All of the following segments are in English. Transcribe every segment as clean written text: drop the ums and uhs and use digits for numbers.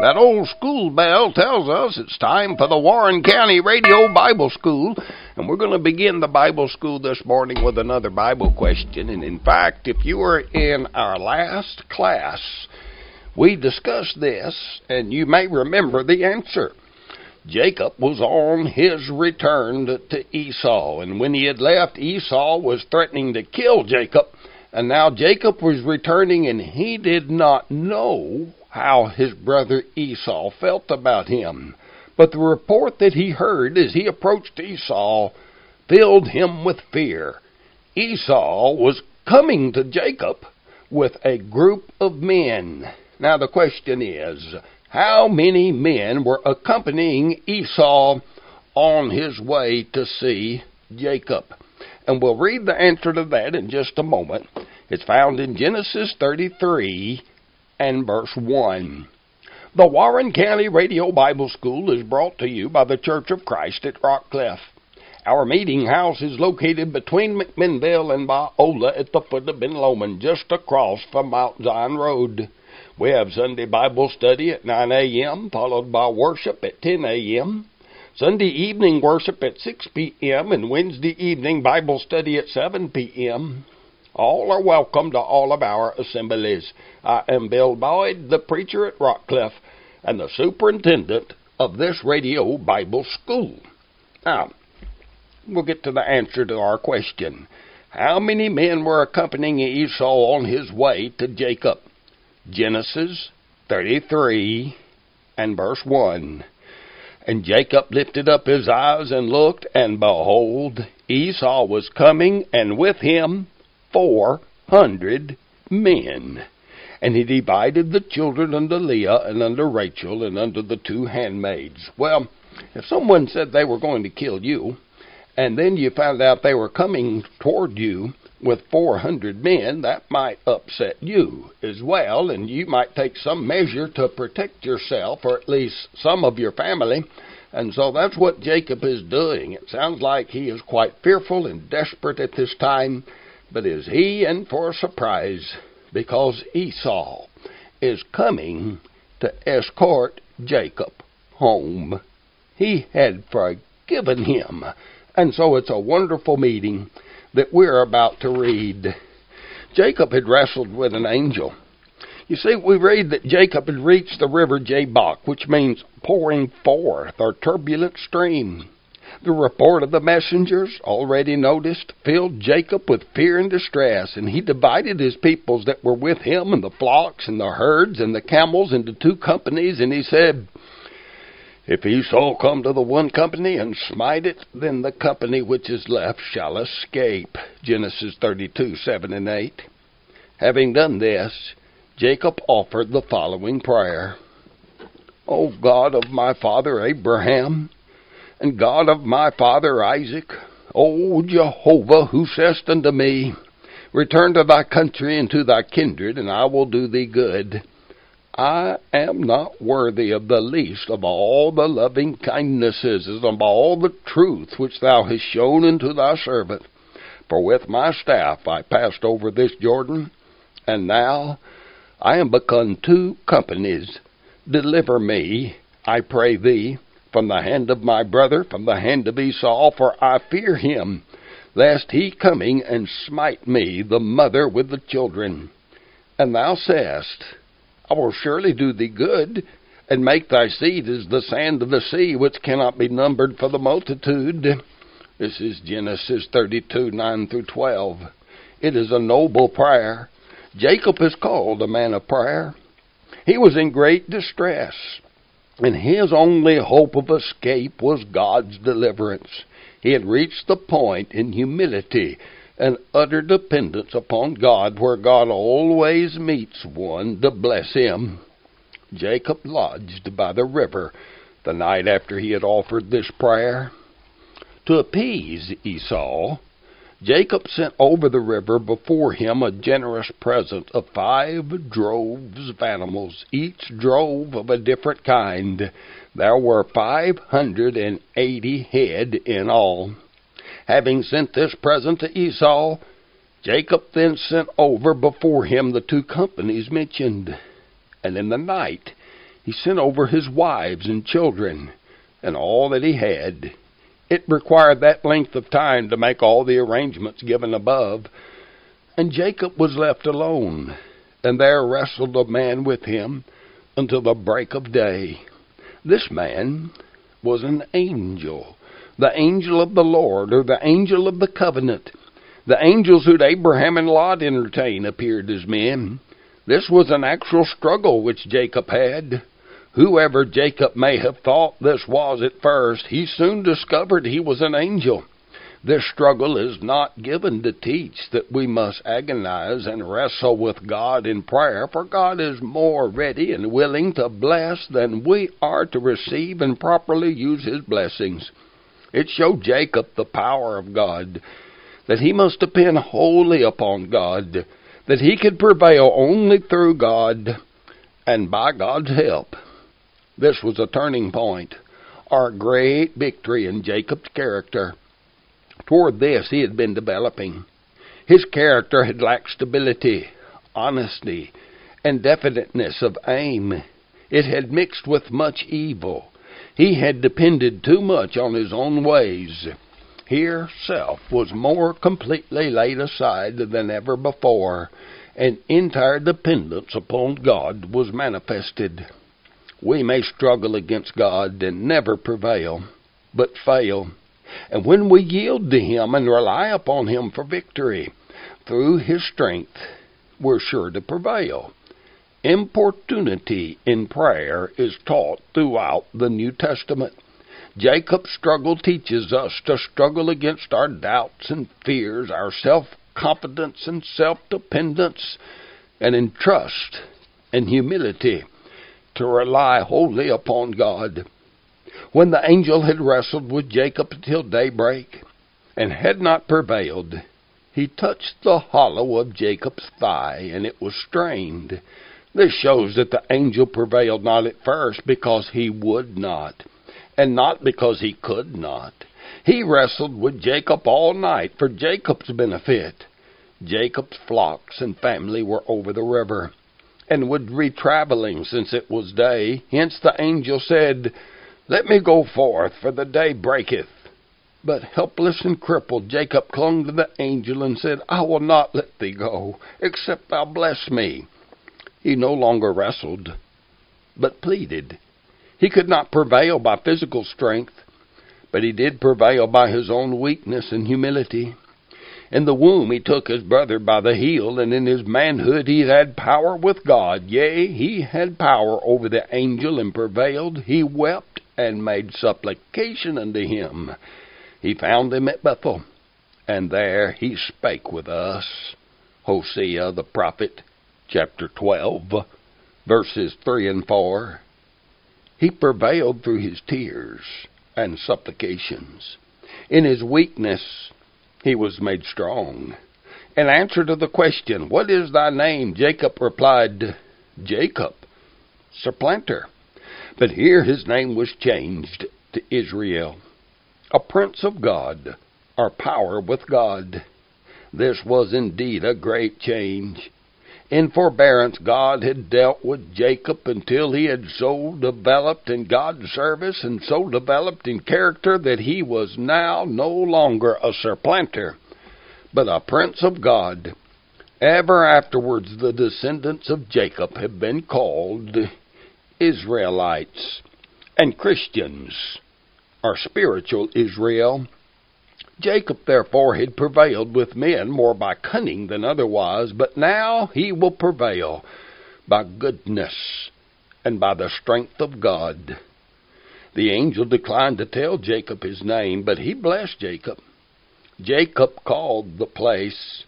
That old school bell tells us it's time for the Warren County Radio Bible School, and we're going to begin the Bible School this morning with another Bible question. And in fact, if you were in our last class, we discussed this, and you may remember the answer. Jacob was on his return to Esau, and when he had left, Esau was threatening to kill Jacob, and now Jacob was returning, and he did not know how his brother Esau felt about him. But the report that he heard as he approached Esau filled him with fear. Esau was coming to Jacob with a group of men. Now the question is, how many men were accompanying Esau on his way to see Jacob? And we'll read the answer to that in just a moment. It's found in Genesis 33 and verse 1. The Warren County Radio Bible School is brought to you by the Church of Christ at Rockcliff. Our meeting house is located between McMinnville and Biola at the foot of Ben Lomond, just across from Mount Zion Road. We have Sunday Bible study at 9 a.m., followed by worship at 10 a.m., Sunday evening worship at 6 p.m., and Wednesday evening Bible study at 7 p.m. All are welcome to all of our assemblies. I am Bill Boyd, the preacher at Rockcliff, and the superintendent of this radio Bible school. Now, we'll get to the answer to our question. How many men were accompanying Esau on his way to Jacob? Genesis 33 and verse 1. And Jacob lifted up his eyes and looked, and behold, Esau was coming, and with him 400 men. And he divided the children unto Leah and unto Rachel and unto the two handmaids. Well, if someone said they were going to kill you, and then you found out they were coming toward you with 400 men, that might upset you as well, and you might take some measure to protect yourself, or at least some of your family. And so that's what Jacob is doing. It sounds like he is quite fearful and desperate at this time. But is he in for a surprise? Because Esau is coming to escort Jacob home. He had forgiven him. And so it's a wonderful meeting that we're about to read. Jacob had wrestled with an angel. You see, we read that Jacob had reached the river Jabbok, which means pouring forth or turbulent stream. The report of the messengers, already noticed, filled Jacob with fear and distress, and he divided his peoples that were with him, and the flocks and the herds and the camels, into two companies, and he said, If Esau come to the one company and smite it, then the company which is left shall escape. Genesis 32, 7 and 8. Having done this, Jacob offered the following prayer. O God of my father Abraham, and God of my father Isaac, O Jehovah, who saidst unto me, Return to thy country and to thy kindred, and I will do thee good. I am not worthy of the least of all the loving kindnesses and of all the truth which thou hast shown unto thy servant. For with my staff I passed over this Jordan, and now I am become two companies. Deliver me, I pray thee, from the hand of my brother, from the hand of Esau, for I fear him, lest he coming and smite me, the mother with the children. And thou sayest, I will surely do thee good, and make thy seed as the sand of the sea, which cannot be numbered for the multitude. This is Genesis 32, 9 through 12. It is a noble prayer. Jacob is called a man of prayer. He was in great distress, and his only hope of escape was God's deliverance. He had reached the point in humility and utter dependence upon God, where God always meets one to bless him. Jacob lodged by the river the night after he had offered this prayer. To appease Esau, Jacob sent over the river before him a generous present of 5 droves of animals, each drove of a different kind. There were 580 head in all. Having sent this present to Esau, Jacob then sent over before him the 2 companies mentioned. And in the night He sent over his wives and children and all that he had. It required that length of time to make all the arrangements given above. And Jacob was left alone, and there wrestled a man with him until the break of day. This man was an angel, the angel of the Lord, or the angel of the covenant. The angels whom Abraham and Lot entertained appeared as men. This was an actual struggle which Jacob had. Whoever Jacob may have thought this was at first, he soon discovered he was an angel. This struggle is not given to teach that we must agonize and wrestle with God in prayer, for God is more ready and willing to bless than we are to receive and properly use His blessings. It showed Jacob the power of God, that he must depend wholly upon God, that he could prevail only through God and by God's help. This was a turning point, or a great victory in Jacob's character. Toward this he had been developing. His character had lacked stability, honesty, and definiteness of aim. It had mixed with much evil. He had depended too much on his own ways. Here self was more completely laid aside than ever before, and entire dependence upon God was manifested. We may struggle against God and never prevail, but fail. And when we yield to Him and rely upon Him for victory, through His strength, we're sure to prevail. Importunity in prayer is taught throughout the New Testament. Jacob's struggle teaches us to struggle against our doubts and fears, our self-confidence and self-dependence, and in trust and humility to rely wholly upon God. When the angel had wrestled with Jacob till daybreak and had not prevailed, he touched the hollow of Jacob's thigh, and it was strained. This shows that the angel prevailed not at first because he would not, and not because he could not. He wrestled with Jacob all night for Jacob's benefit. Jacob's flocks and family were over the river, and would be traveling since it was day. Hence the angel said, "Let me go forth, for the day breaketh." But helpless and crippled, Jacob clung to the angel and said, "I will not let thee go, except thou bless me." He no longer wrestled, but pleaded. He could not prevail by physical strength, but he did prevail by his own weakness and humility. In the womb he took his brother by the heel, and in his manhood he had power with God. Yea, he had power over the angel and prevailed. He wept and made supplication unto him. He found him at Bethel, and there he spake with us. Hosea the prophet, chapter 12, verses 3 and 4. He prevailed through his tears and supplications. In his weakness he was made strong. In answer to the question, "What is thy name?" Jacob replied, "Jacob, supplanter." But here his name was changed to Israel, a prince of God, or power with God. This was indeed a great change. In forbearance, God had dealt with Jacob until he had so developed in God's service and so developed in character that he was now no longer a supplanter, but a prince of God. Ever afterwards, the descendants of Jacob have been called Israelites, and Christians are spiritual Israel. Jacob, therefore, had prevailed with men more by cunning than otherwise, but now he will prevail by goodness and by the strength of God. The angel declined to tell Jacob his name, but he blessed Jacob. Jacob called the place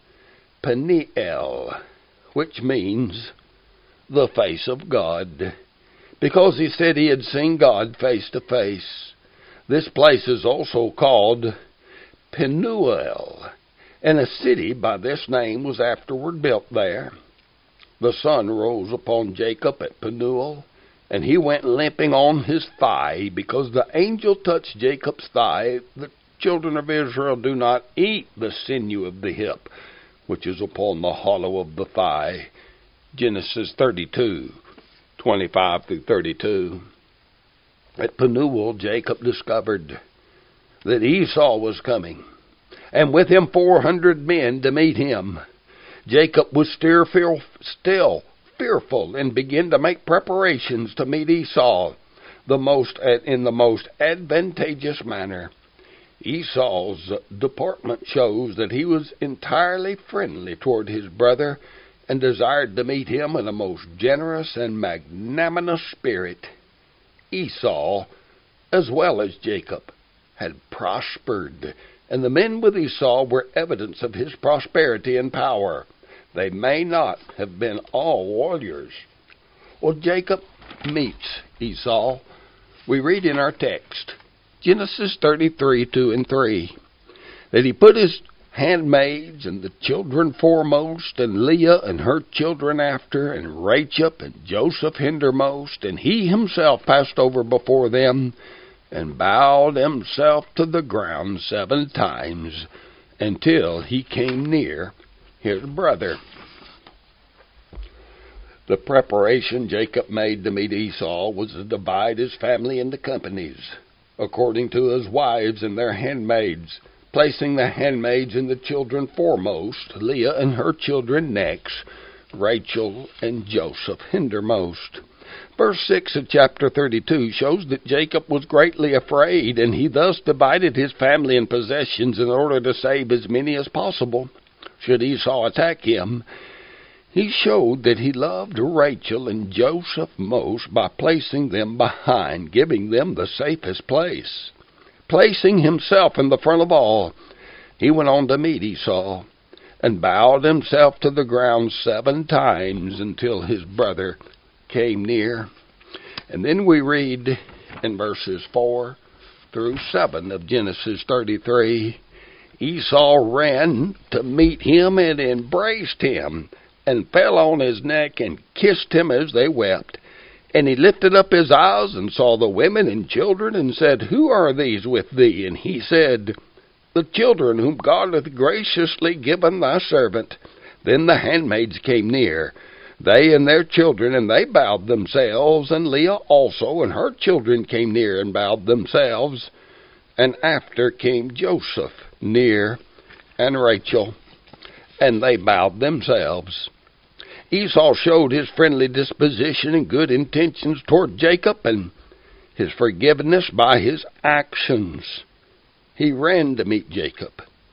Peniel, which means the face of God, because he said he had seen God face to face. This place is also called Penuel, and a city by this name was afterward built there. The sun rose upon Jacob at Penuel, and he went limping on his thigh, because the angel touched Jacob's thigh. The children of Israel do not eat the sinew of the hip, which is upon the hollow of the thigh. Genesis 32, 25 through 32. At Penuel, Jacob discovered that Esau was coming, and with him 400 men to meet him. Jacob was still fearful and began to make preparations to meet Esau in the most advantageous manner. Esau's deportment shows that he was entirely friendly toward his brother and desired to meet him in a most generous and magnanimous spirit. Esau, as well as Jacob, had prospered, and the men with Esau were evidence of his prosperity and power. They may not have been all warriors. Well, Jacob meets Esau. We read in our text, Genesis 33, 2 and 3, that he put his handmaids and the children foremost, and Leah and her children after, and Rachel and Joseph hindermost, and he himself passed over before them, and bowed himself to the ground 7 times, until he came near his brother. The preparation Jacob made to meet Esau was to divide his family into companies, according to his wives and their handmaids, placing the handmaids and the children foremost, Leah and her children next, Rachel and Joseph hindermost. Verse 6 of chapter 32 shows that Jacob was greatly afraid, and he thus divided his family and possessions in order to save as many as possible should Esau attack him. He showed that he loved Rachel and Joseph most by placing them behind, giving them the safest place. Placing himself in the front of all, he went on to meet Esau and bowed himself to the ground 7 times until his brother came near. And then we read in verses 4 through 7 of Genesis 33, Esau ran to meet him and embraced him, and fell on his neck and kissed him as they wept. And he lifted up his eyes and saw the women and children, and said, Who are these with thee? And he said, The children whom God hath graciously given thy servant. Then the handmaids came near, they and their children, and they bowed themselves, and Leah also and her children came near and bowed themselves. And after came Joseph near, and Rachel, and they bowed themselves. Esau showed his friendly disposition and good intentions toward Jacob, and his forgiveness by his actions. He ran to meet Jacob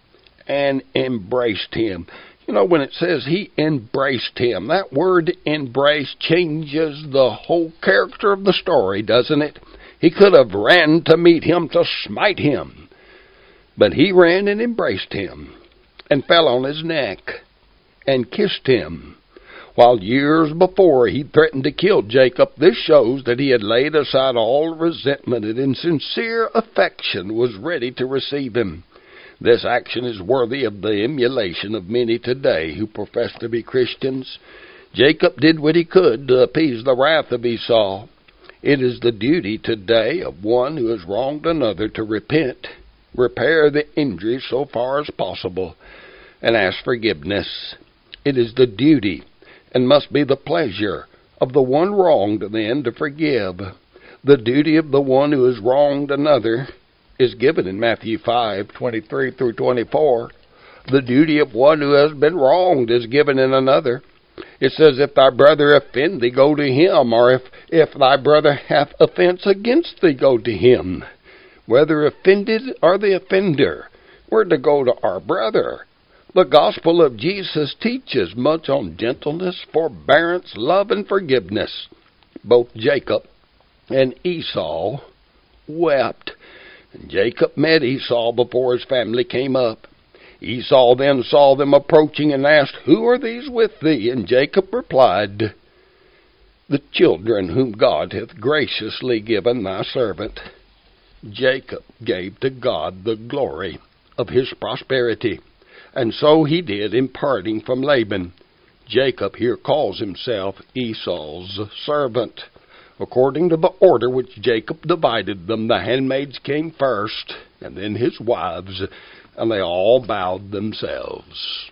and embraced him. You know, when it says he embraced him, that word embrace changes the whole character of the story, doesn't it? He could have ran to meet him to smite him, but he ran and embraced him and fell on his neck and kissed him. While years before he threatened to kill Jacob, this shows that he had laid aside all resentment and in sincere affection was ready to receive him. This action is worthy of the emulation of many today who profess to be Christians. Jacob did what he could to appease the wrath of Esau. It is the duty today of one who has wronged another to repent, repair the injury so far as possible, and ask forgiveness. It is the duty and must be the pleasure of the one wronged then to forgive. The duty of the one who has wronged another is given in Matthew 5:23 through 24. The duty of one who has been wronged is given in another. It says, If thy brother offend thee, go to him, or if thy brother hath offense against thee, go to him. Whether offended or the offender, we're to go to our brother. The gospel of Jesus teaches much on gentleness, forbearance, love, and forgiveness. Both Jacob and Esau wept. And Jacob met Esau before his family came up. Esau then saw them approaching and asked, Who are these with thee? And Jacob replied, The children whom God hath graciously given thy servant. Jacob gave to God the glory of his prosperity. And so he did in parting from Laban. Jacob here calls himself Esau's servant. According to the order which Jacob divided them, the handmaids came first, and then his wives, and they all bowed themselves.